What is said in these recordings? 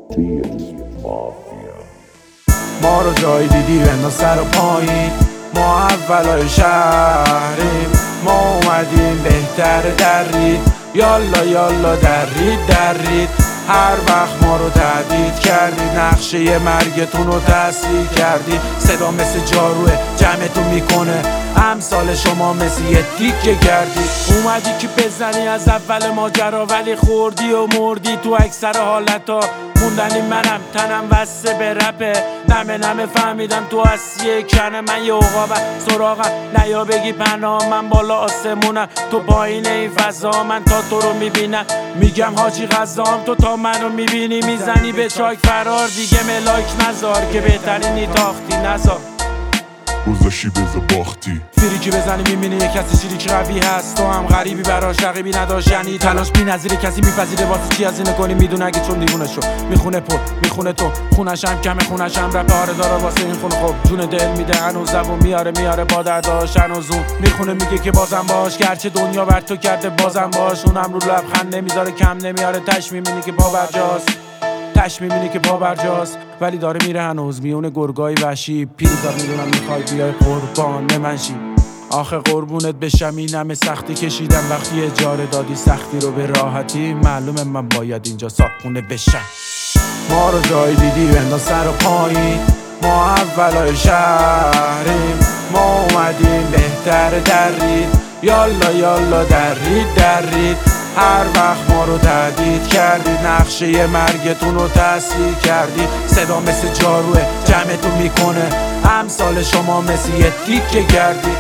ما رو جای دیدی بنداز سر و پایین، ما اولای شهریم، ما اومدیم بهتر درید، یالا یالا درید هر وقت ما رو تهدید کردی، نقشه مرگتون رو تصحیح کردی، صدا مثل جاروه جمعتون میکنه، امثال شما مثل یه تیکه گردی، اومدی که بزنی از اول ماجرا ولی خوردی و مردی تو اکثر حالتا، موندنی منم تنم وسته به رپه، نمه فهمیدم تو هستی کنه، من یه عقابم سراغم نیا بگی پناه، من بالا آسمونم تو پایین این فضا، من تا تو رو میبینم میگم حاجی غذام، تو تا منو میبینی میزنی به چاک فرار، دیگه ملاک نزار که بهترینی تاختی نزار گذاشی بزا باختی، فریکی بزنی میبینی یه کسی شیریک قوی هست، تو هم غریبی براش رقیبی نداشت، یعنی تلاش بی نظیر کسی میپذیره واسه چی از اینه کنی، میدونه اگه چون دیوونه شو میخونه پر میخونه تو، خونش هم کمه خونش هم رپ آره داره واسه این خونه، خب جون دل میده هنوز زبون میاره با درداش هنوزون میخونه، میگه که بازم باش گرچه دنیا بر تو کرده بازم باش، اونم رو لبخند نمیذاره کم نمیاره، تش میبینی که پا برجاست پا برجاست ولی داره میره هنوز میونه گرگای وحشی، پیرزا میدونم میخوای بیای قربان من شی، آخه قربونت بشم این همه سختی کشیدم، وقتی اجاره دادی سختی رو به راحتی، معلومه من باید اینجا صاحبخونه بشم، ما رو جای دیدی بنداز سر و پایین، ما اولای شهریم، ما اومدیم بهتر درید، یالا یالا درید هر وقت ما رو تهدید کردی، نقشه مرگتون رو تصحیح کردی، صدا مثل جاروه جمعتون میکنه، امثال شما مثل یه تیکه گردی،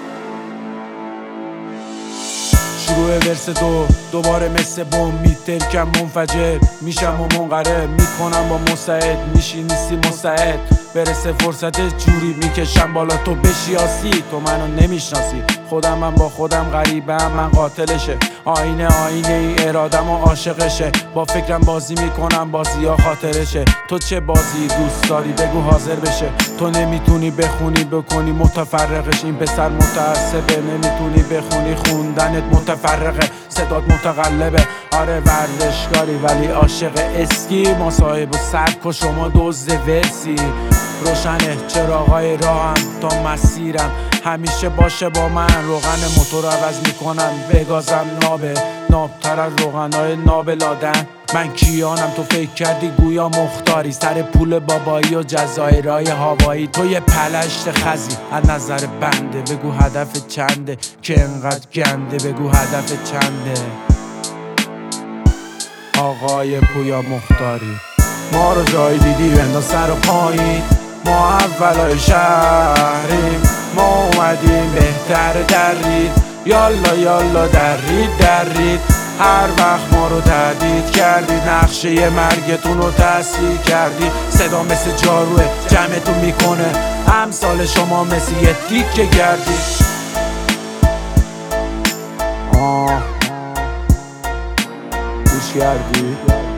شروع ورس دوباره مثل بوم میترکم منفجر میشم و منقرض میکنم با مستعد، میشی نیستی مستعد، برسه فرصت جوری میکشم بالا تو بشیاسی، تو منو نمیشناسی، خودم من با خودم غریبم، من قاتلشه، آینه این ارادم و عاشقشه، با فکرم بازی میکنم بازی ها خاطرشه، تو چه بازی دوست داری بگو حاضر بشه، تو نمیتونی بخونی بکنی متفرقش، این پسر متعصبه نمیتونی بخونی خوندنت متفرقه، صدات متقلبه، آره ورزشکاری ولی عاشق اسکی، ما صاحب و سبک و شما دزد ورسی، روشنه چراغای راهم تا مسیرم همیشه باشه با من، روغن موتور عوض میکنم بگازم نابتر از روغنای ناب لادن، من کیانم تو فکر کردی گویا مختاری، سر پول بابایی و جزایرهای هوایی، تو یه پلشت خزی از نظر بنده، بگو هدف چنده که انقدر گنده، بگو هدف چنده آقای پویا مختاری، ما رو جای دیدی بنداز سر و پایین، ما اولای شهریم، ما اومدیم بهتر درید، یالا یالا درید هر وقت ما رو تهدید کردی، نقشه مرگتون رو تصحیح کردی، صدا مثل جاروه جمعتون میکنه، امثال شما مثل یه تیکه گردی، گوش کردی؟